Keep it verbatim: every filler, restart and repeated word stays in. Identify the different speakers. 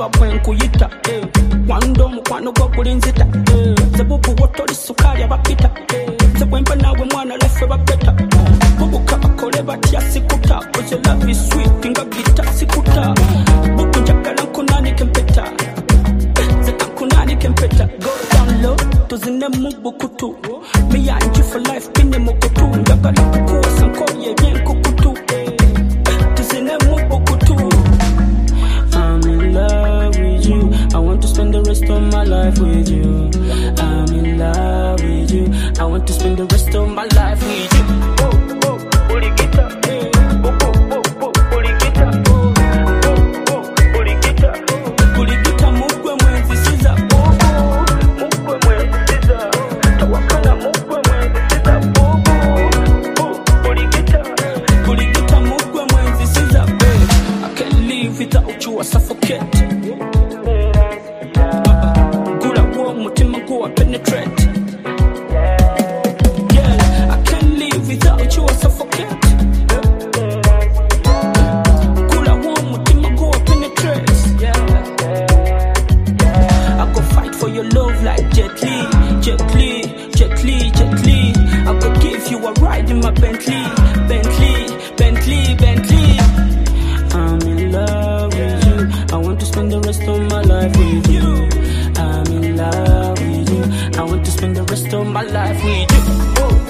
Speaker 1: ndaba bwenkuyita wando mukwano gwo gulinzita zebubu wotoli sukali abapita zebwemba nawe mwana lefe bapeta bubuka bakole batya sikuta cause your love is sweet nga gita sikuta bubu njagala nkunani kempeta zeka kunani kempeta go down low tuzine mubukutu me and you for life kine mukutu njagala kukuwasa nkoye byenkukutu tuzine mubukutu. I'm in love with you. I want to spend the rest of my life with you. I'm in love with you. I want to spend the rest of my life with you. Oh, oh, Burigita. Oh, oh, oh, oh, Burigita. Oh, oh, oh, Burigita. Burigita, mukwe mwenzi siza. Oh, oh, mukwe mwenzi siza. Tawakala mukwe mwenzi siza. Oh, oh, oh, Burigita. Burigita, mukwe mwenzi siza. I can't live without you, I suffocate. Gula wo mutima go penetrate. Yeah, I can't live without you, I suffocate. Gula wo mutima go penetrate. Yeah, I go fight for your love like Jet Li, Jet Li, Jet Li, Jet Li. I go give you a ride in my Bentley, Bentley, Bentley, Bentley. I'm in love with you. I want to spend the rest of my life with you. I'm in love with you. I want to spend the rest of my life with you. Oh.